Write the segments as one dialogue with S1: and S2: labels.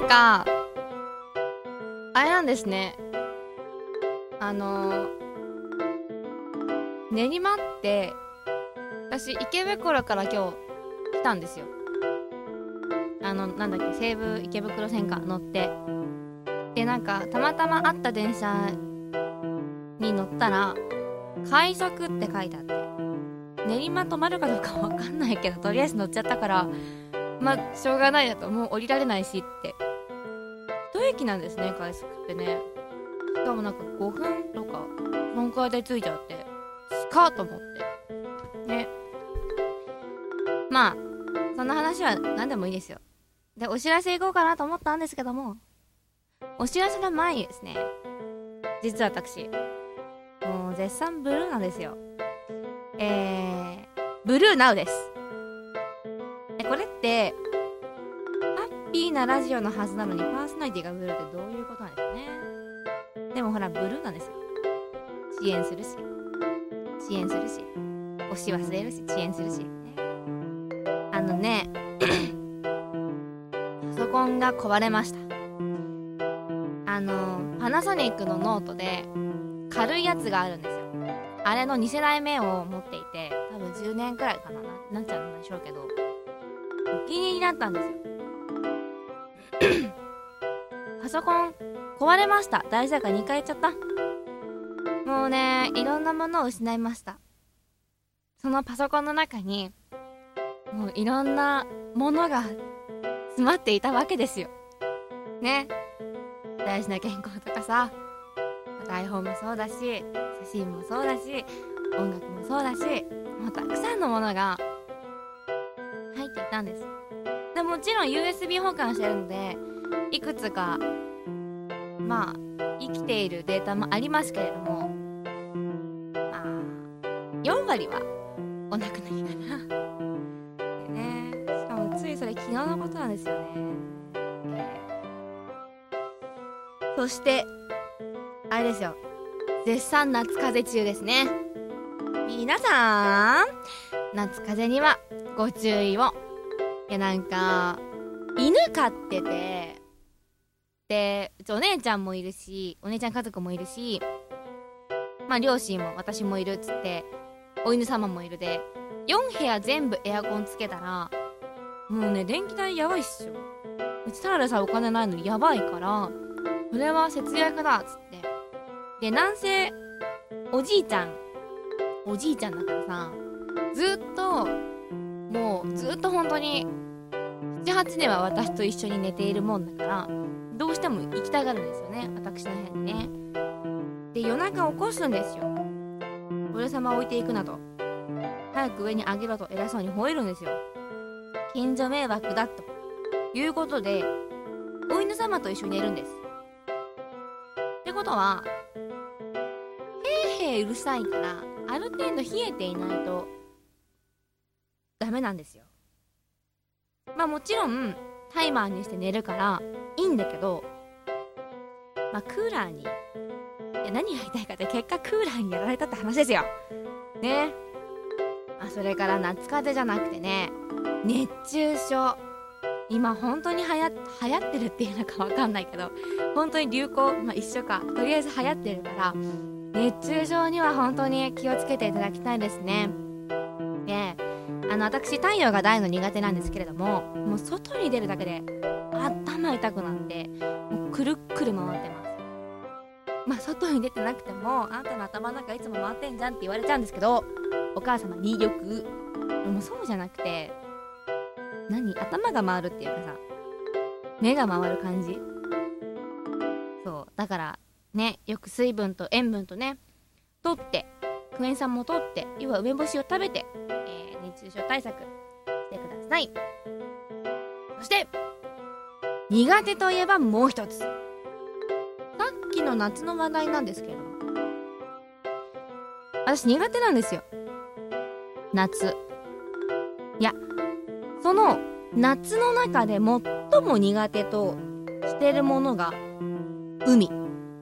S1: かあれなんですね。練馬って私池袋から今日来たんですよ。なんだっけ、西武池袋線か乗って、でなんかたまたま会った電車に乗ったら快速って書いてあって、練馬止まるかどうかわかんないけどとりあえず乗っちゃったから、まあしょうがないだと、もう降りられないしって。一駅なんですね、快速ってね。しかもなんか5分とかそのくらいで着いちゃって、しかと思ってね。まあそんな話は何でもいいですよ。でお知らせ行こうかなと思ったんですけども、お知らせの前にですね、実は私もう絶賛ブルーなんですよ。ブルーナウです。これってハッピーなラジオのはずなのにパーソナリティがブルーってどういうことなんですかね。でもほらブルーなんですよ。遅延するし押し忘れるし遅延するし、ねパソコンが壊れました。パナソニックのノートで軽いやつがあるんですよ。あれの2世代目を持っていて、多分10年くらいかなっちゃうんでしょうけど、お気に入りになったんですよ。パソコン壊れました。大事だから2回言っちゃった。もうね、いろんなものを失いました。そのパソコンの中にもういろんなものが詰まっていたわけですよね。大事な原稿とかさ、台本もそうだし、写真もそうだし、音楽もそうだし、もうたくさんのものが入っていたんです。でもちろん USB 保管してるので、いくつかまあ生きているデータもありますけれども、まあ4割はお亡くなりかなでね。しかもついそれ昨日のことなんですよね。そしてあれですよ、絶賛夏風邪中ですね。皆さん夏風邪にはご注意を。いやなんか犬飼ってて、でうちお姉ちゃんもいるし、お姉ちゃん家族もいるし、まあ両親も私もいるっつって、お犬様もいるで、4部屋全部エアコンつけたらもうね電気代やばいっしょ。うちただでさえお金ないのにやばいから、これは節約だっつって。でなんせおじいちゃんだからさ、ずっと本当に 7,8 年は私と一緒に寝ているもんだから、どうしても行きたがるんですよね、私の部屋にね。で夜中起こすんですよ。俺様置いていくなと、早く上に上げろと偉そうに吠えるんですよ。近所迷惑だということでお犬様と一緒に寝るんです。ってことはへーへーうるさいから、ある程度冷えていないとダメなんですよ。まあもちろんタイマーにして寝るからいいんだけど、まあクーラーに、何が言いたいかって結果クーラーにやられたって話ですよね。それから夏風邪じゃなくてね、熱中症、今本当に流行ってるっていうのかわかんないけど、本当に流行、一緒か、とりあえず流行ってるから、熱中症には本当に気をつけていただきたいですね。で私太陽が大の苦手なんですけれども、もう外に出るだけで頭痛くなって、もうくるっくる回ってます。まあ外に出てなくても、あんたの頭の中いつも回ってんじゃんって言われちゃうんですけど、お母様によく。でもそうじゃなくて、頭が回るっていうかさ、目が回る感じ。そうだからね、よく水分と塩分とね取って、クエン酸も取って、要は梅干しを食べて、熱中症対策してください。そして苦手といえばもう一つ、さっきの夏の話題なんですけれども、私苦手なんですよ、夏。いや、その夏の中で最も苦手としてるものが海。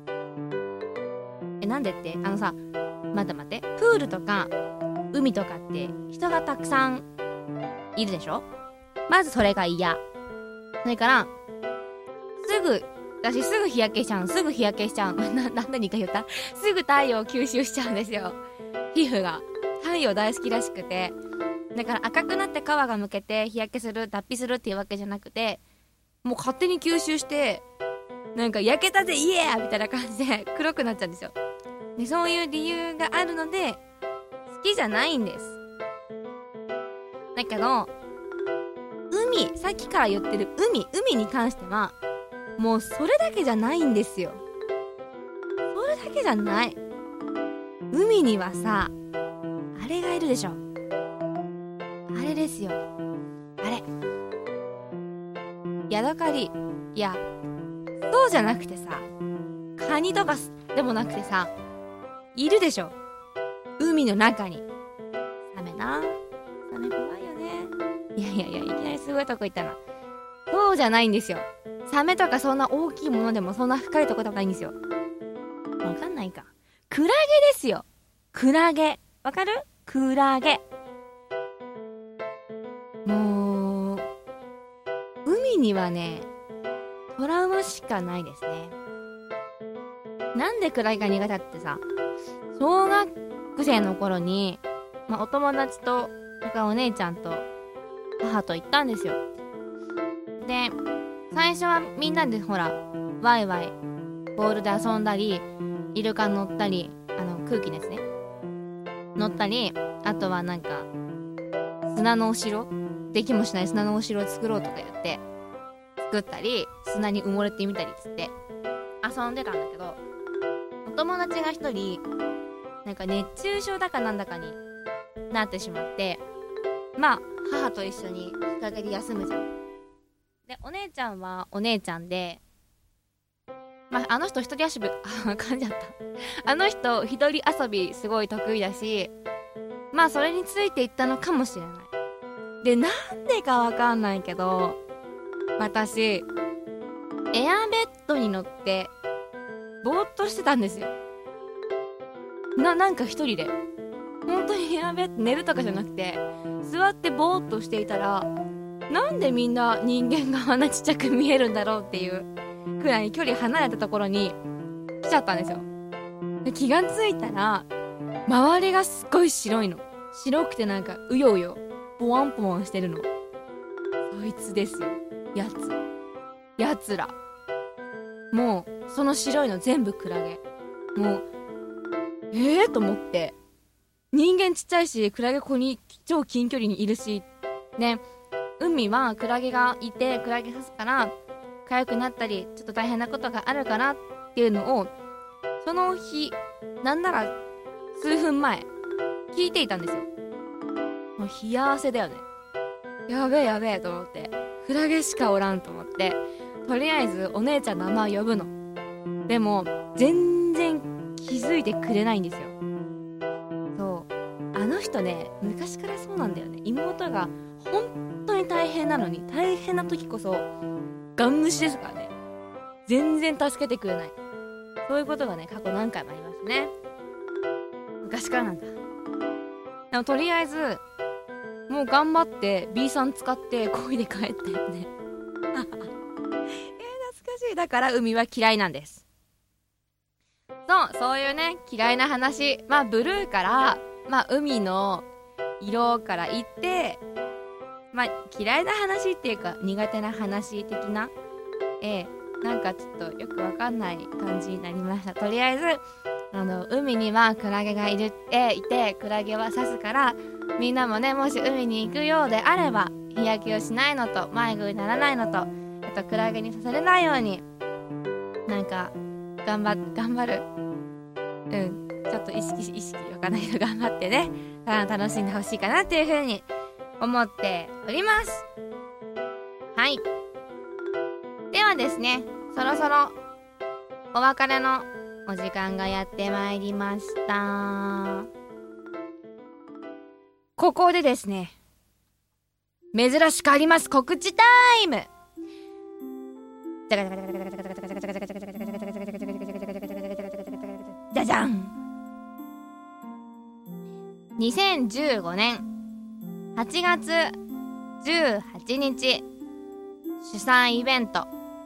S1: なんでって、待って、プールとか海とかって人がたくさんいるでしょ。まずそれが嫌。それから私すぐ日焼けしちゃう。何か言った？すぐ太陽を吸収しちゃうんですよ。皮膚が。太陽大好きらしくて。だから赤くなって皮がむけて日焼けする、脱皮するっていうわけじゃなくて、もう勝手に吸収して、なんか焼けたぜイエーみたいな感じで黒くなっちゃうんですよ。で、そういう理由があるので、好きじゃないんです。だけど、さっきから言ってる海に関しては、もうそれだけじゃないんですよ。それだけじゃない。海にはさ、あれがいるでしょ。あれですよ。あれ。ヤドカリ。いや、そうじゃなくてさ、カニとかでもなくてさ、いるでしょ。海の中に。サメ怖いよね。いきなりすごいとこ行ったな。そうじゃないんですよ。サメとかそんな大きいものでもそんな深いとこでもないんですよ。わかんないか。クラゲですよ。クラゲ。わかる？クラゲ。もう、海にはね、トラウマしかないですね。なんでクラゲが苦手だってさ、小学生の頃に、お友達と、お姉ちゃんと、母と行ったんですよ。で、最初はみんなでほら、ワイワイ、ボールで遊んだり、イルカ乗ったり、空気ですね。乗ったり、あとはなんか、砂のお城？できもしない砂のお城を作ろうとか言って、作ったり、砂に埋もれてみたりつって、遊んでたんだけど、お友達が一人、なんか熱中症だかなんだかになってしまって、母と一緒に日陰で休むじゃん。で、お姉ちゃんはお姉ちゃんで、あの人一人遊び、噛んじゃった。あの人一人遊びすごい得意だし、それについていったのかもしれない。で、なんでかわかんないけど、私、エアベッドに乗って、ぼーっとしてたんですよ。なんか一人で。本当にエアベッド、寝るとかじゃなくて、座ってぼーっとしていたら、なんでみんな人間があんなちっちゃく見えるんだろうっていうくらい距離離れたところに来ちゃったんですよ。で、気がついたら、周りがすっごい白いの。白くてなんかうようよ、ポワンポワンしてるの。そいつですよ。やつら。もう、その白いの全部クラゲ。もう、と思って。人間ちっちゃいし、クラゲここに超近距離にいるし、ね、海はクラゲがいて、クラゲ刺すから、痒くなったり、ちょっと大変なことがあるからっていうのを、その日、なんなら数分前、聞いていたんですよ。もう冷や汗だよね。やべえと思って、クラゲしかおらんと思って、とりあえずお姉ちゃんの名前を呼ぶの。でも、全然気づいてくれないんですよ。そう。あの人ね、昔からそうなんだよね。妹が本当に大変なのに、大変な時こそ、ガン無視ですからね。全然助けてくれない。そういうことがね、過去何回もありますね。昔からなんだ。でもとりあえず、もう頑張って B さん使って漕いで帰ったよね。懐かしい。だから海は嫌いなんです。そういうね、嫌いな話。ブルーから、海の色から言って、嫌いな話っていうか、苦手な話的な、なんかちょっとよくわかんない感じになりました。とりあえず、海にはクラゲがいて、クラゲは刺すから、みんなもね、もし海に行くようであれば、日焼けをしないのと、迷子にならないのと、あとクラゲに刺されないように、なんか、頑張る。ちょっと意識わかんないけど頑張ってね、楽しんでほしいかなっていう風に思っております。はい。ではですね、そろそろお別れのお時間がやってまいりました。ここでですね、珍しくあります告知タイム。じゃじゃん。2015年8月18日主催イベント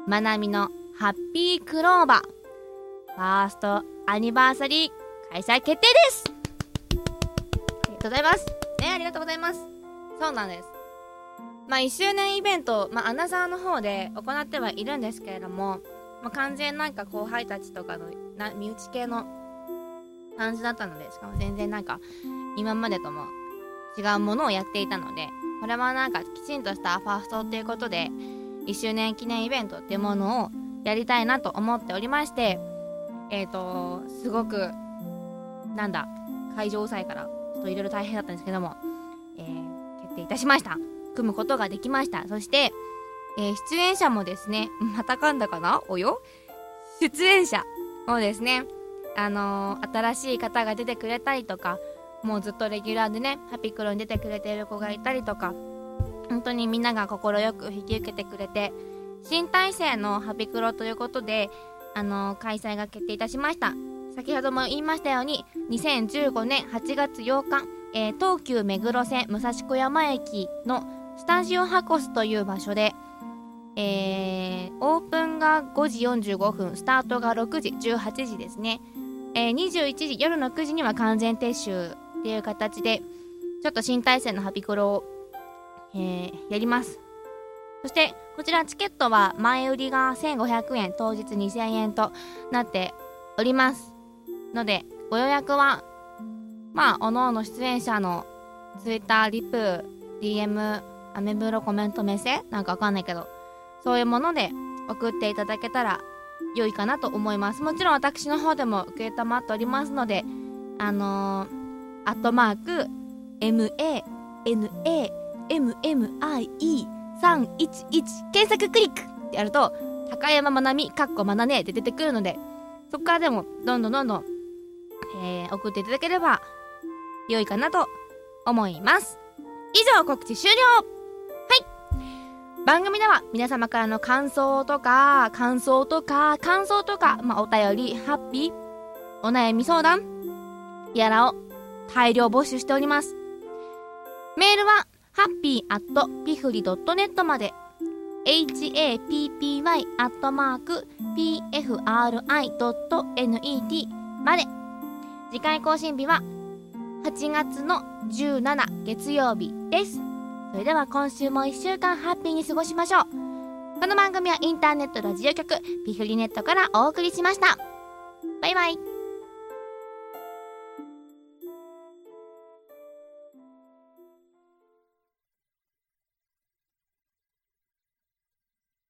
S1: まなみのハッピークローバーファーストアニバーサリー開催決定です。ありがとうございます。ありがとうございます。そうなんです。1周年イベント、アナザーの方で行ってはいるんですけれども、完全後輩たちとかの身内系の感じだったので、しかも全然今までとも違うものをやっていたので、これはきちんとしたファーストっていうことで1周年記念イベントっていうものをやりたいなと思っておりまして、すごく会場抑えからちょっといろいろ大変だったんですけども、決定いたしました。組むことができました。そして、出演者もですね、また噛んだかなおよ出演者もですね、新しい方が出てくれたりとか、もうずっとレギュラーでねハピクロに出てくれている子がいたりとか、本当にみんなが快く引き受けてくれて、新体制のハピクロということで開催が決定いたしました。先ほども言いましたように2015年8月8日、東急目黒線武蔵小山駅のスタジオハコスという場所で、オープンが5時45分、スタートが6時18時ですね。21時夜の9時には完全撤収っていう形でちょっと新体制のハピクロを、やります。そしてこちらチケットは前売りが1500円当日2000円となっておりますので、ご予約はおのおの出演者のツイッターリプ DM アメブロコメントメッセわかんないけど、そういうもので送っていただけたら良いかなと思います。もちろん私の方でも受けたまっておりますので、@MANAMIE311 検索クリックってやると高山まなみまなねで出てくるので、そこからでもどんどん送っていただければ良いかなと思います。以上、告知終了。番組では皆様からの感想とかお便り、ハッピー、お悩み相談やらを大量募集しております。メールはhappy@pifri.net まで、 happy@pfri.net まで。次回更新日は8月の17月曜日です。それでは今週も1週間ハッピーに過ごしましょう。この番組はインターネットラジオ局ピフリネットからお送りしました。バイバイ。